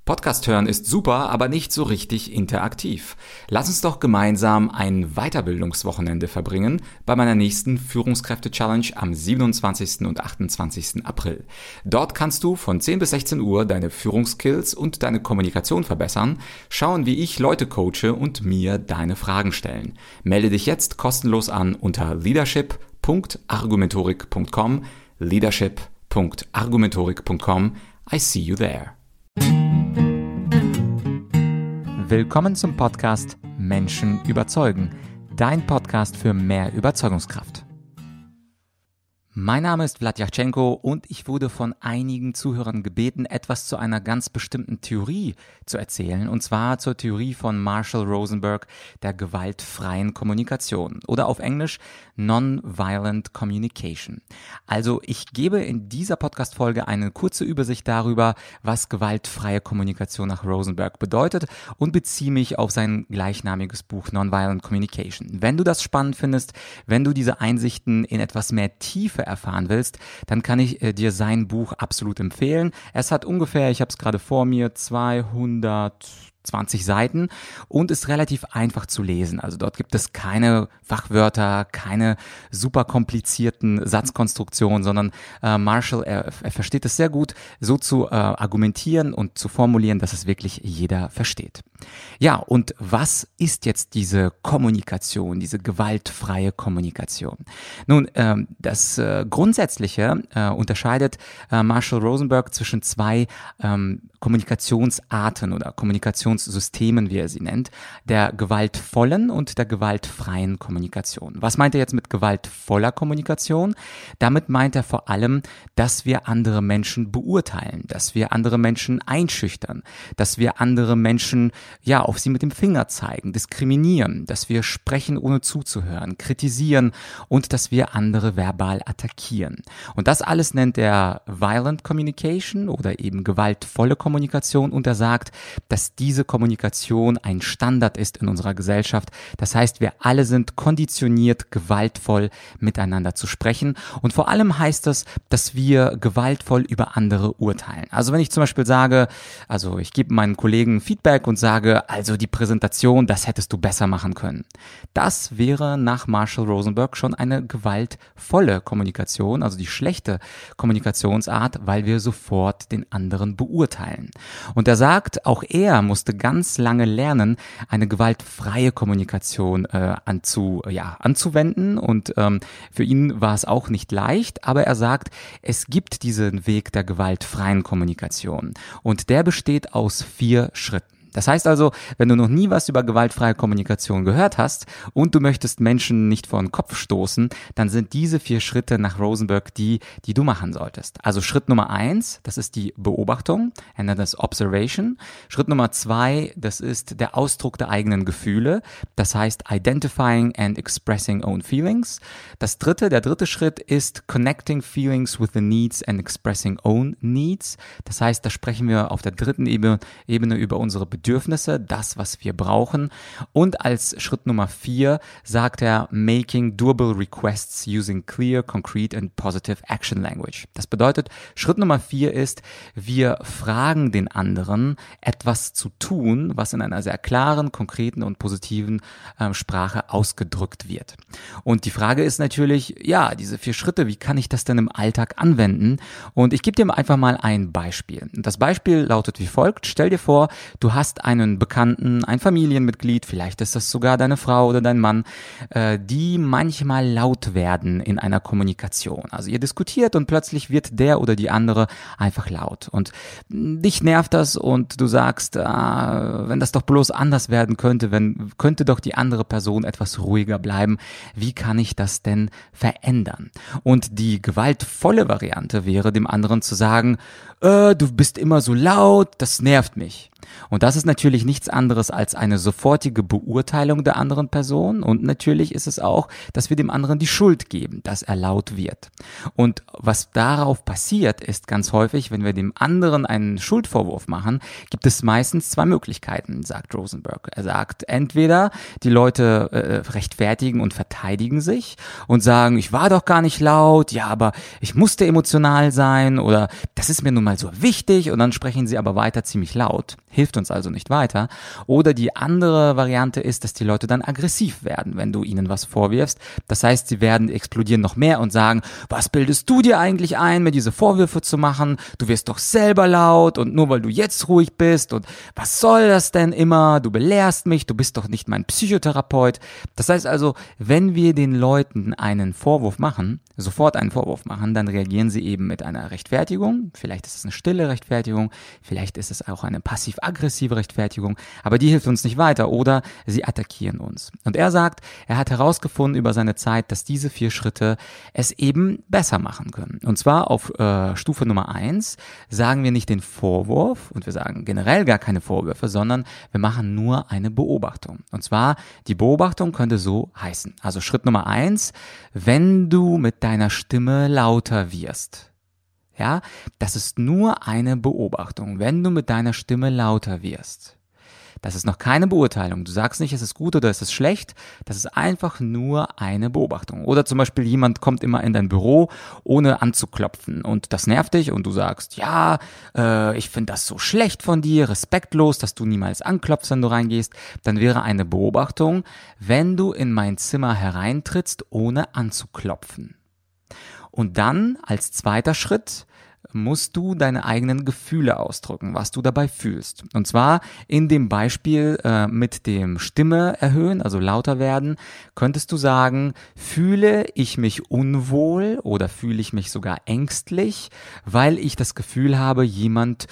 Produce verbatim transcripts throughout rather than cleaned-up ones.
Podcast hören ist super, aber nicht so richtig interaktiv. Lass uns doch gemeinsam ein Weiterbildungswochenende verbringen bei meiner nächsten Führungskräfte-Challenge am siebenundzwanzigsten und achtundzwanzigsten April. Dort kannst du von zehn bis sechzehn Uhr deine Führungsskills und deine Kommunikation verbessern, schauen, wie ich Leute coache und mir deine Fragen stellen. Melde dich jetzt kostenlos an unter leadership punkt argumentorik punkt com, leadership punkt argumentorik punkt com. I see you there. Willkommen zum Podcast Menschen überzeugen, dein Podcast für mehr Überzeugungskraft. Mein Name ist Vlad Yachchenko und ich wurde von einigen Zuhörern gebeten, etwas zu einer ganz bestimmten Theorie zu erzählen, und zwar zur Theorie von Marshall Rosenberg, der gewaltfreien Kommunikation oder auf Englisch Non-Violent Communication. Also ich gebe in dieser Podcast-Folge eine kurze Übersicht darüber, was gewaltfreie Kommunikation nach Rosenberg bedeutet und beziehe mich auf sein gleichnamiges Buch Non-Violent Communication. Wenn du das spannend findest, wenn du diese Einsichten in etwas mehr Tiefe erfahren willst, dann kann ich äh, dir sein Buch absolut empfehlen. Es hat ungefähr, ich habe es gerade vor mir, zweihundertzwanzig Seiten und ist relativ einfach zu lesen. Also dort gibt es keine Fachwörter, keine super komplizierten Satzkonstruktionen, sondern äh, Marshall, er, er versteht es sehr gut, so zu äh, argumentieren und zu formulieren, dass es wirklich jeder versteht. Ja, und was ist jetzt diese Kommunikation, diese gewaltfreie Kommunikation? Nun, ähm, das äh, Grundsätzliche äh, unterscheidet äh, Marshall Rosenberg zwischen zwei ähm, Kommunikationsarten oder Kommunikationssystemen, wie er sie nennt, der gewaltvollen und der gewaltfreien Kommunikation. Was meint er jetzt mit gewaltvoller Kommunikation? Damit meint er vor allem, dass wir andere Menschen beurteilen, dass wir andere Menschen einschüchtern, dass wir andere Menschen ja auf sie mit dem Finger zeigen, diskriminieren, dass wir sprechen, ohne zuzuhören, kritisieren und dass wir andere verbal attackieren. Und das alles nennt er Violent Communication oder eben gewaltvolle Kommunikation, und er sagt, dass diese Kommunikation ein Standard ist in unserer Gesellschaft. Das heißt, wir alle sind konditioniert, gewaltvoll miteinander zu sprechen, und vor allem heißt das, dass wir gewaltvoll über andere urteilen. Also wenn ich zum Beispiel sage, also ich gebe meinen Kollegen Feedback und sage, also die Präsentation, das hättest du besser machen können. Das wäre nach Marshall Rosenberg schon eine gewaltvolle Kommunikation, also die schlechte Kommunikationsart, weil wir sofort den anderen beurteilen. Und er sagt, auch er musste ganz lange lernen, eine gewaltfreie Kommunikation äh, anzu, ja, anzuwenden, und ähm, für ihn war es auch nicht leicht, aber er sagt, es gibt diesen Weg der gewaltfreien Kommunikation, und der besteht aus vier Schritten. Das heißt also, wenn du noch nie was über gewaltfreie Kommunikation gehört hast und du möchtest Menschen nicht vor den Kopf stoßen, dann sind diese vier Schritte nach Rosenberg die, die du machen solltest. Also Schritt Nummer eins, das ist die Beobachtung, er nennt das Observation. Schritt Nummer zwei, das ist der Ausdruck der eigenen Gefühle, das heißt Identifying and Expressing Own Feelings. Das dritte, der dritte Schritt ist Connecting Feelings with the Needs and Expressing Own Needs. Das heißt, da sprechen wir auf der dritten Ebene, Ebene über unsere Bedürfnisse. Bedürfnisse, das, was wir brauchen. Und als Schritt Nummer vier sagt er, making doable requests using clear, concrete and positive action language. Das bedeutet, Schritt Nummer vier ist, wir fragen den anderen, etwas zu tun, was in einer sehr klaren, konkreten und positiven äh, Sprache ausgedrückt wird. Und die Frage ist natürlich, ja, diese vier Schritte, wie kann ich das denn im Alltag anwenden? Und ich gebe dir einfach mal ein Beispiel. Das Beispiel lautet wie folgt. Stell dir vor, du hast einen Bekannten, ein Familienmitglied, vielleicht ist das sogar deine Frau oder dein Mann, äh, die manchmal laut werden in einer Kommunikation. Also ihr diskutiert und plötzlich wird der oder die andere einfach laut. Und dich nervt das und du sagst, ah, wenn das doch bloß anders werden könnte, wenn könnte doch die andere Person etwas ruhiger bleiben. Wie kann ich das denn verändern? Und die gewaltvolle Variante wäre, dem anderen zu sagen, äh, du bist immer so laut, das nervt mich. Und das ist ist natürlich nichts anderes als eine sofortige Beurteilung der anderen Person und natürlich ist es auch, dass wir dem anderen die Schuld geben, dass er laut wird. Und was darauf passiert, ist ganz häufig, wenn wir dem anderen einen Schuldvorwurf machen, gibt es meistens zwei Möglichkeiten, sagt Rosenberg. Er sagt, entweder die Leute äh, rechtfertigen und verteidigen sich und sagen, ich war doch gar nicht laut, ja, aber ich musste emotional sein oder das ist mir nun mal so wichtig und dann sprechen sie aber weiter ziemlich laut. Hilft uns also nicht weiter. Oder die andere Variante ist, dass die Leute dann aggressiv werden, wenn du ihnen was vorwirfst. Das heißt, sie werden explodieren noch mehr und sagen, was bildest du dir eigentlich ein, mir diese Vorwürfe zu machen? Du wirst doch selber laut und nur weil du jetzt ruhig bist und was soll das denn immer? Du belehrst mich, du bist doch nicht mein Psychotherapeut. Das heißt also, wenn wir den Leuten einen Vorwurf machen, sofort einen Vorwurf machen, dann reagieren sie eben mit einer Rechtfertigung. Vielleicht ist es eine stille Rechtfertigung, vielleicht ist es auch eine passiv-aggressive Rechtfertigung, aber die hilft uns nicht weiter oder sie attackieren uns. Und er sagt, er hat herausgefunden über seine Zeit, dass diese vier Schritte es eben besser machen können. Und zwar auf äh, Stufe Nummer eins sagen wir nicht den Vorwurf und wir sagen generell gar keine Vorwürfe, sondern wir machen nur eine Beobachtung. Und zwar, die Beobachtung könnte so heißen. Also Schritt Nummer eins, wenn du mit deiner Stimme lauter wirst. Ja, das ist nur eine Beobachtung, wenn du mit deiner Stimme lauter wirst. Das ist noch keine Beurteilung. Du sagst nicht, es ist gut oder es ist schlecht. Das ist einfach nur eine Beobachtung. Oder zum Beispiel jemand kommt immer in dein Büro, ohne anzuklopfen und das nervt dich und du sagst, ja, äh, ich finde das so schlecht von dir, respektlos, dass du niemals anklopfst, wenn du reingehst. Dann wäre eine Beobachtung, wenn du in mein Zimmer hereintrittst, ohne anzuklopfen. Und dann als zweiter Schritt musst du deine eigenen Gefühle ausdrücken, was du dabei fühlst. Und zwar in dem Beispiel äh, mit dem Stimme erhöhen, also lauter werden, könntest du sagen, fühle ich mich unwohl oder fühle ich mich sogar ängstlich, weil ich das Gefühl habe, jemand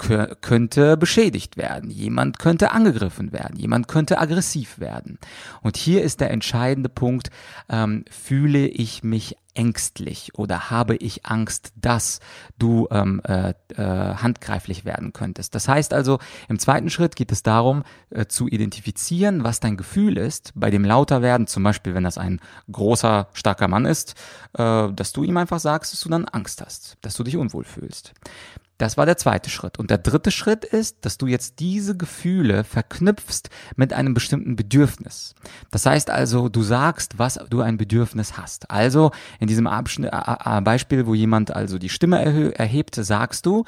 könnte beschädigt werden, jemand könnte angegriffen werden, jemand könnte aggressiv werden. Und hier ist der entscheidende Punkt, ähm, fühle ich mich ängstlich oder habe ich Angst, dass du ähm, äh, äh, handgreiflich werden könntest. Das heißt also, im zweiten Schritt geht es darum, äh, zu identifizieren, was dein Gefühl ist, bei dem lauter werden, zum Beispiel, wenn das ein großer, starker Mann ist, äh, dass du ihm einfach sagst, dass du dann Angst hast, dass du dich unwohl fühlst. Das war der zweite Schritt. Und der dritte Schritt ist, dass du jetzt diese Gefühle verknüpfst mit einem bestimmten Bedürfnis. Das heißt also, du sagst, was du ein Bedürfnis hast. Also in diesem Abschnitt, äh, Beispiel, wo jemand also die Stimme erhö- erhebt, sagst du,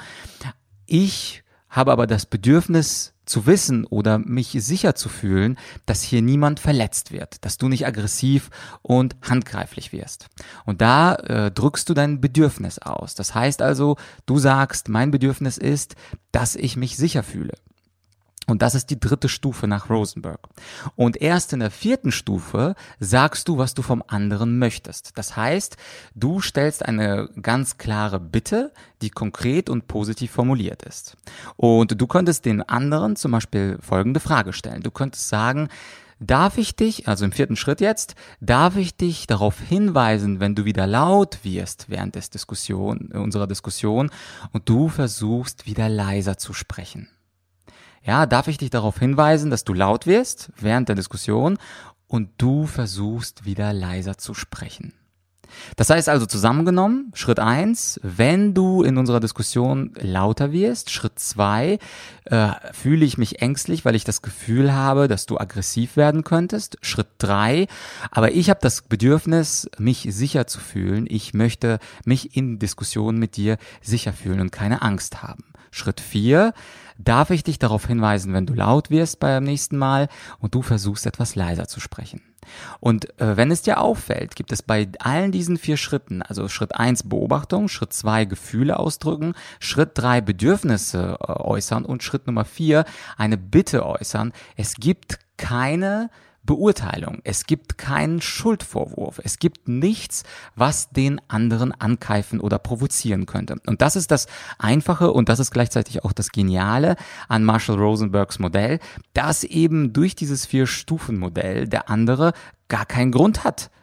ich habe aber das Bedürfnis zu wissen oder mich sicher zu fühlen, dass hier niemand verletzt wird, dass du nicht aggressiv und handgreiflich wirst. Und da äh, drückst du dein Bedürfnis aus. Das heißt also, du sagst, mein Bedürfnis ist, dass ich mich sicher fühle. Und das ist die dritte Stufe nach Rosenberg. Und erst in der vierten Stufe sagst du, was du vom anderen möchtest. Das heißt, du stellst eine ganz klare Bitte, die konkret und positiv formuliert ist. Und du könntest den anderen zum Beispiel folgende Frage stellen. Du könntest sagen, darf ich dich, also im vierten Schritt jetzt, darf ich dich darauf hinweisen, wenn du wieder laut wirst während des Diskussion, unserer Diskussion und du versuchst wieder leiser zu sprechen. Ja, darf ich dich darauf hinweisen, dass du laut wirst während der Diskussion und du versuchst wieder leiser zu sprechen. Das heißt also zusammengenommen, Schritt eins, wenn du in unserer Diskussion lauter wirst, Schritt zwei, äh, fühle ich mich ängstlich, weil ich das Gefühl habe, dass du aggressiv werden könntest, Schritt drei, aber ich habe das Bedürfnis, mich sicher zu fühlen, ich möchte mich in Diskussionen mit dir sicher fühlen und keine Angst haben. Schritt vier, darf ich dich darauf hinweisen, wenn du laut wirst beim nächsten Mal und du versuchst etwas leiser zu sprechen. Und äh, wenn es dir auffällt, gibt es bei allen diesen vier Schritten, also Schritt eins Beobachtung, Schritt zwei Gefühle ausdrücken, Schritt drei Bedürfnisse äh, äußern und Schritt Nummer vier eine Bitte äußern. Es gibt keine Beurteilung. Es gibt keinen Schuldvorwurf. Es gibt nichts, was den anderen ankeifen oder provozieren könnte. Und das ist das Einfache und das ist gleichzeitig auch das Geniale an Marshall Rosenbergs Modell, dass eben durch dieses Vier-Stufen-Modell der andere gar keinen Grund hat,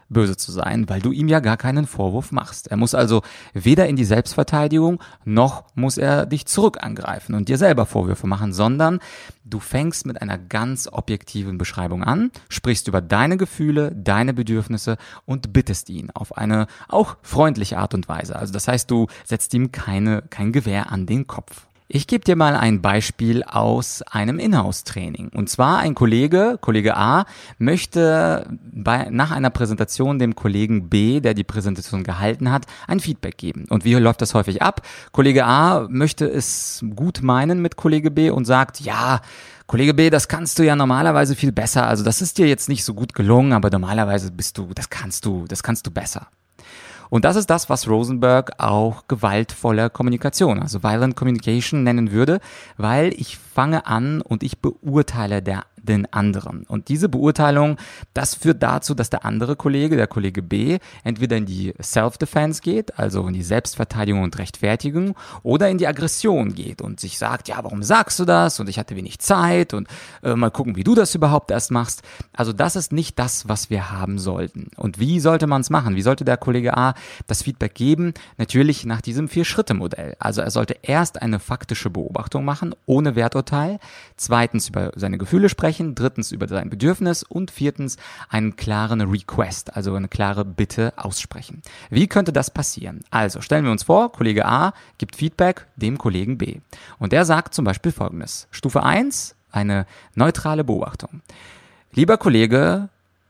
böse zu sein, weil du ihm ja gar keinen Vorwurf machst. Er muss also weder in die Selbstverteidigung, noch muss er dich zurück angreifen und dir selber Vorwürfe machen, sondern du fängst mit einer ganz objektiven Beschreibung an, sprichst über deine Gefühle, deine Bedürfnisse und bittest ihn auf eine auch freundliche Art und Weise. Also das heißt, du setzt ihm keine, kein Gewehr an den Kopf. Ich gebe dir mal ein Beispiel aus einem Inhouse-Training. Und zwar ein Kollege, Kollege A, möchte bei, nach einer Präsentation dem Kollegen B, der die Präsentation gehalten hat, ein Feedback geben. Und wie läuft das häufig ab? Kollege A möchte es gut meinen mit Kollege B und sagt, ja, Kollege B, das kannst du ja normalerweise viel besser. Also das ist dir jetzt nicht so gut gelungen, aber normalerweise bist du, das kannst du, das kannst du besser. Und das ist das, was Rosenberg auch gewaltvolle Kommunikation, also Violent Communication nennen würde, weil ich fange an und ich beurteile der, den anderen. Und diese Beurteilung, das führt dazu, dass der andere Kollege, der Kollege B, entweder in die Self-Defense geht, also in die Selbstverteidigung und Rechtfertigung, oder in die Aggression geht und sich sagt, ja, warum sagst du das? Und ich hatte wenig Zeit und äh, mal gucken, wie du das überhaupt erst machst. Also das ist nicht das, was wir haben sollten. Und wie sollte man es machen? Wie sollte der Kollege A das Feedback geben? Natürlich nach diesem Vier-Schritte-Modell. Also er sollte erst eine faktische Beobachtung machen, ohne Werturteil, zweitens über seine Gefühle sprechen, drittens über sein Bedürfnis und viertens einen klaren Request, also eine klare Bitte aussprechen. Wie könnte das passieren? Also stellen wir uns vor, Kollege A gibt Feedback dem Kollegen B und der sagt zum Beispiel Folgendes. Stufe eins, eine neutrale Beobachtung. Lieber Kollege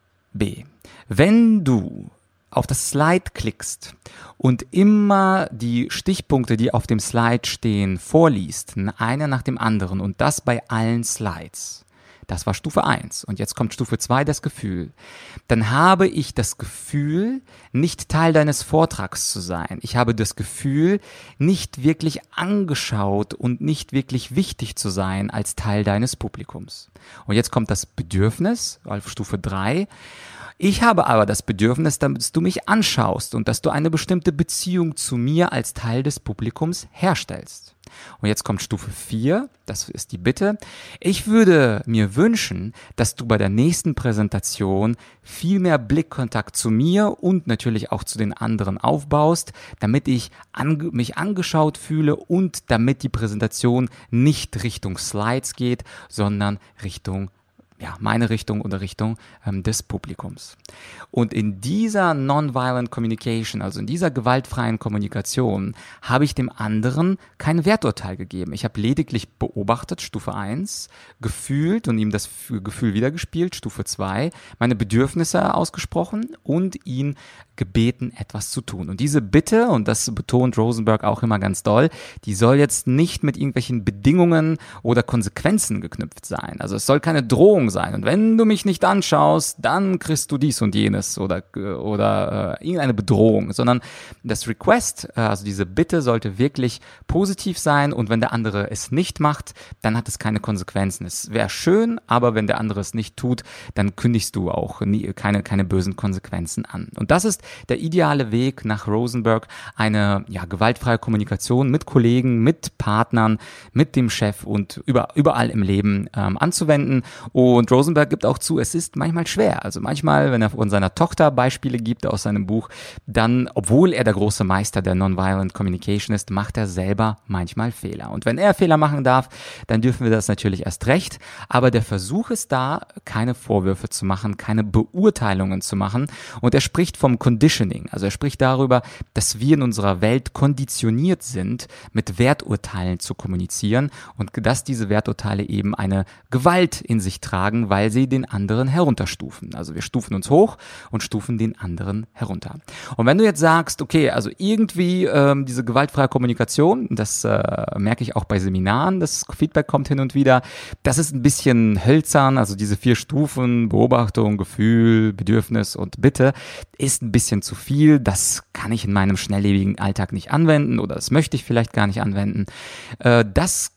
B, wenn du auf das Slide klickst und immer die Stichpunkte, die auf dem Slide stehen, vorliest, einer nach dem anderen und das bei allen Slides. Das war Stufe eins. Und jetzt kommt Stufe zwei, das Gefühl. Dann habe ich das Gefühl, nicht Teil deines Vortrags zu sein. Ich habe das Gefühl, nicht wirklich angeschaut und nicht wirklich wichtig zu sein als Teil deines Publikums. Und jetzt kommt das Bedürfnis auf Stufe drei. Ich habe aber das Bedürfnis, dass du mich anschaust und dass du eine bestimmte Beziehung zu mir als Teil des Publikums herstellst. Und jetzt kommt Stufe vier, das ist die Bitte. Ich würde mir wünschen, dass du bei der nächsten Präsentation viel mehr Blickkontakt zu mir und natürlich auch zu den anderen aufbaust, damit ich ange- mich angeschaut fühle und damit die Präsentation nicht Richtung Slides geht, sondern Richtung ja, meine Richtung oder Richtung ähm, des Publikums. Und in dieser Nonviolent Communication, also in dieser gewaltfreien Kommunikation, habe ich dem anderen kein Werturteil gegeben. Ich habe lediglich beobachtet, Stufe eins, gefühlt und ihm das Gefühl wiedergespielt, Stufe zwei, meine Bedürfnisse ausgesprochen und ihn gebeten, etwas zu tun. Und diese Bitte, und das betont Rosenberg auch immer ganz doll, die soll jetzt nicht mit irgendwelchen Bedingungen oder Konsequenzen geknüpft sein. Also es soll keine Drohung sein. Und wenn du mich nicht anschaust, dann kriegst du dies und jenes oder, oder äh, irgendeine Bedrohung, sondern das Request, äh, also diese Bitte sollte wirklich positiv sein und wenn der andere es nicht macht, dann hat es keine Konsequenzen. Es wäre schön, aber wenn der andere es nicht tut, dann kündigst du auch nie, keine, keine bösen Konsequenzen an. Und das ist der ideale Weg nach Rosenberg, eine ja, gewaltfreie Kommunikation mit Kollegen, mit Partnern, mit dem Chef und über, überall im Leben ähm, anzuwenden. Und Rosenberg gibt auch zu, es ist manchmal schwer. Also manchmal, wenn er von seiner Tochter Beispiele gibt aus seinem Buch, dann, obwohl er der große Meister der Nonviolent Communication ist, macht er selber manchmal Fehler. Und wenn er Fehler machen darf, dann dürfen wir das natürlich erst recht. Aber der Versuch ist da, keine Vorwürfe zu machen, keine Beurteilungen zu machen. Und er spricht vom Conditioning. Also er spricht darüber, dass wir in unserer Welt konditioniert sind, mit Werturteilen zu kommunizieren und dass diese Werturteile eben eine Gewalt in sich tragen, weil sie den anderen herunterstufen. Also wir stufen uns hoch und stufen den anderen herunter. Und wenn du jetzt sagst, okay, also irgendwie ähm, diese gewaltfreie Kommunikation, das äh, merke ich auch bei Seminaren, das Feedback kommt hin und wieder, das ist ein bisschen hölzern, also diese vier Stufen, Beobachtung, Gefühl, Bedürfnis und Bitte, ist ein bisschen zu viel, das kann ich in meinem schnelllebigen Alltag nicht anwenden oder das möchte ich vielleicht gar nicht anwenden. Äh, das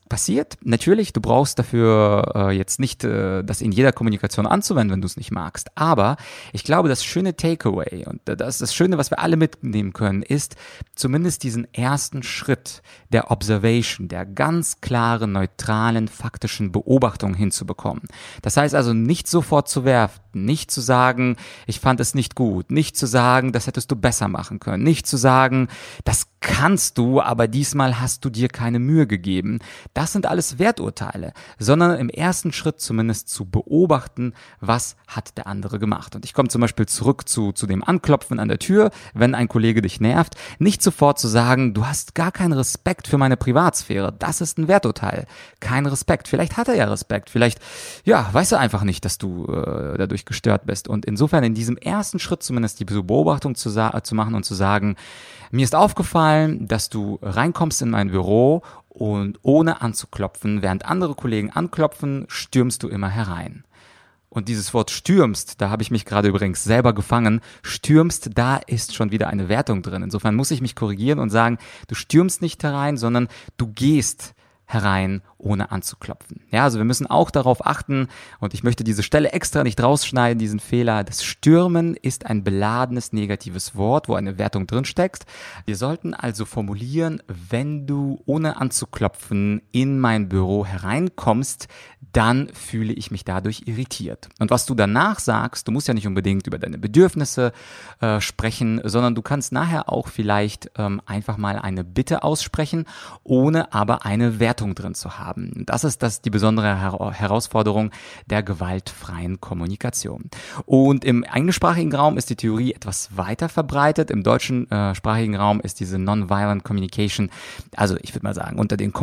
passiert. Natürlich, du brauchst dafür äh, jetzt nicht äh, das in jeder Kommunikation anzuwenden, wenn du es nicht magst. Aber ich glaube, das schöne Takeaway und das, das Schöne, was wir alle mitnehmen können, ist zumindest diesen ersten Schritt der Observation, der ganz klaren, neutralen, faktischen Beobachtung hinzubekommen. Das heißt also, nicht sofort zu werfen, nicht zu sagen, ich fand es nicht gut, nicht zu sagen, das hättest du besser machen können, nicht zu sagen, das kannst du, aber diesmal hast du dir keine Mühe gegeben. Das sind alles Werturteile, sondern im ersten Schritt zumindest zu beobachten, was hat der andere gemacht. Und ich komme zum Beispiel zurück zu, zu dem Anklopfen an der Tür, wenn ein Kollege dich nervt, nicht sofort zu sagen, du hast gar keinen Respekt für meine Privatsphäre. Das ist ein Werturteil. Kein Respekt. Vielleicht hat er ja Respekt. Vielleicht, ja, weiß er einfach nicht, dass du äh, dadurch gestört bist. Und insofern in diesem ersten Schritt zumindest die Beobachtung zu, sa- zu machen und zu sagen, mir ist aufgefallen, dass du reinkommst in mein Büro und ohne anzuklopfen, während andere Kollegen anklopfen, stürmst du immer herein. Und dieses Wort stürmst, da habe ich mich gerade übrigens selber gefangen, stürmst, da ist schon wieder eine Wertung drin. Insofern muss ich mich korrigieren und sagen, du stürmst nicht herein, sondern du gehst herein, ohne anzuklopfen. Ja, also wir müssen auch darauf achten, und ich möchte diese Stelle extra nicht rausschneiden, diesen Fehler. Das Stürmen ist ein beladenes negatives Wort, wo eine Wertung drinsteckt. Wir sollten also formulieren, wenn du ohne anzuklopfen in mein Büro hereinkommst, dann fühle ich mich dadurch irritiert. Und was du danach sagst, du musst ja nicht unbedingt über deine Bedürfnisse äh, sprechen, sondern du kannst nachher auch vielleicht ähm, einfach mal eine Bitte aussprechen, ohne aber eine Wertung drin zu haben. Das ist das die besondere Her- Herausforderung der gewaltfreien Kommunikation. Und im englischsprachigen Raum ist die Theorie etwas weiter verbreitet. Im deutschen äh, sprachigen Raum ist diese Nonviolent Communication, also ich würde mal sagen, unter den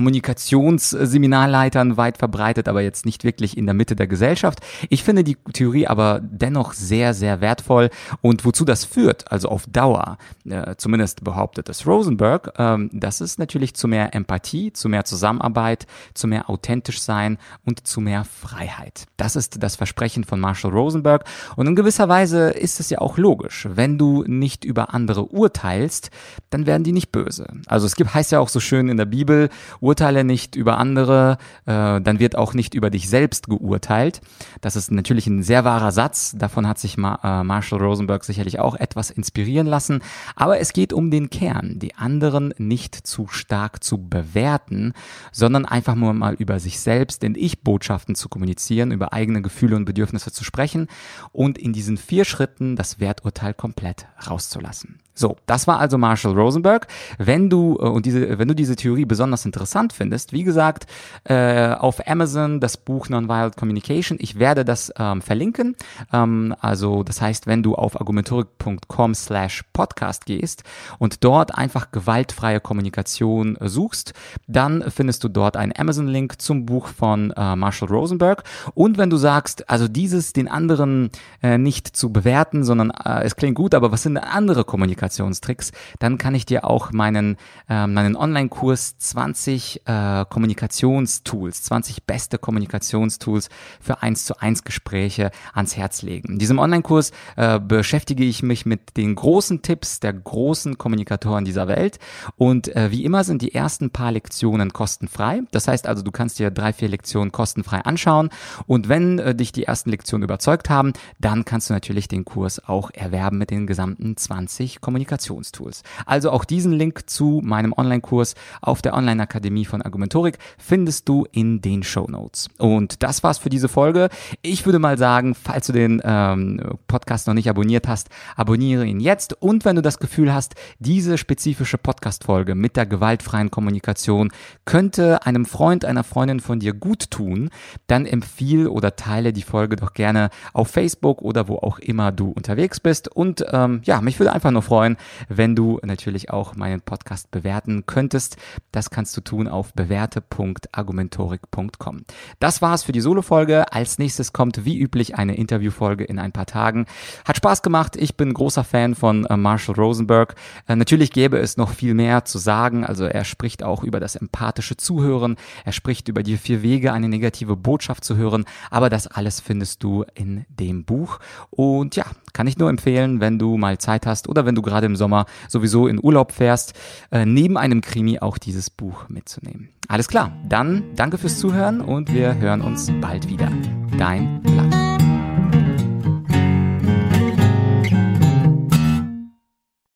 Kommunikationsseminarleitern weit verbreitet, aber jetzt nicht wirklich in der Mitte der Gesellschaft. Ich finde die Theorie aber dennoch sehr, sehr wertvoll. Und wozu das führt, also auf Dauer, äh, zumindest behauptet es Rosenberg, ähm, das ist natürlich zu mehr Empathie, zu mehr Zusammenarbeit, zu mehr authentisch sein und zu mehr Freiheit. Das ist das Versprechen von Marshall Rosenberg. Und in gewisser Weise ist es ja auch logisch. Wenn du nicht über andere urteilst, dann werden die nicht böse. Also es gibt, heißt ja auch so schön in der Bibel, urteile nicht über andere, äh, dann wird auch nicht über dich selbst geurteilt. Das ist natürlich ein sehr wahrer Satz. Davon hat sich Ma- äh, Marshall Rosenberg sicherlich auch etwas inspirieren lassen. Aber es geht um den Kern, die anderen nicht zu stark zu bewerten, sondern einfach nur mal über sich selbst in Ich-Botschaften zu kommunizieren, über eigene Gefühle und Bedürfnisse zu sprechen und in diesen vier Schritten das Werturteil komplett rauszulassen. So, das war also Marshall Rosenberg. Wenn du äh, und diese, wenn du diese Theorie besonders interessant findest, wie gesagt, äh, auf Amazon das Buch Nonviolent Communication. Ich werde das ähm, verlinken. Ähm, also das heißt, wenn du auf argumentorik punkt com slash podcast gehst und dort einfach gewaltfreie Kommunikation äh, suchst, dann findest du dort einen Amazon-Link zum Buch von äh, Marshall Rosenberg. Und wenn du sagst, also dieses den anderen äh, nicht zu bewerten, sondern äh, es klingt gut, aber was sind andere Kommunikationstricks, dann kann ich dir auch meinen, äh, meinen Online-Kurs zwanzig äh, Kommunikationstools, zwanzig beste Kommunikationstools für eins zu eins Gespräche ans Herz legen. In diesem Online-Kurs äh, beschäftige ich mich mit den großen Tipps der großen Kommunikatoren dieser Welt und äh, wie immer sind die ersten paar Lektionen kostenfrei. Das heißt also, du kannst dir drei, vier Lektionen kostenfrei anschauen und wenn äh, dich die ersten Lektionen überzeugt haben, dann kannst du natürlich den Kurs auch erwerben mit den gesamten zwanzig Kommunikationstools. Also auch diesen Link zu meinem Online-Kurs auf der Online-Akademie von Argumentorik findest du in den Shownotes. Und das war's für diese Folge. Ich würde mal sagen, falls du den ähm, Podcast noch nicht abonniert hast, abonniere ihn jetzt. Und wenn du das Gefühl hast, diese spezifische Podcast-Folge mit der gewaltfreien Kommunikation könnte einem Freund, einer Freundin von dir gut tun, dann empfiehl oder teile die Folge doch gerne auf Facebook oder wo auch immer du unterwegs bist. Und ähm, ja, mich würde einfach nur freuen, wenn du natürlich auch meinen Podcast bewerten könntest. Das kannst du tun auf bewerte punkt argumentorik punkt com. Das war's für die Solo-Folge. Als nächstes kommt wie üblich eine Interviewfolge in ein paar Tagen. Hat Spaß gemacht. Ich bin großer Fan von äh, Marshall Rosenberg. Äh, natürlich gäbe es noch viel mehr zu sagen. Also er spricht auch über das empathische Zuhören. Er spricht über die vier Wege, eine negative Botschaft zu hören. Aber das alles findest du in dem Buch. Und ja, Kann ich nur empfehlen, wenn du mal Zeit hast oder wenn du gerade im Sommer sowieso in Urlaub fährst, äh, neben einem Krimi auch dieses Buch mitzunehmen. Alles klar, dann danke fürs Zuhören und wir hören uns bald wieder. Dein Lars.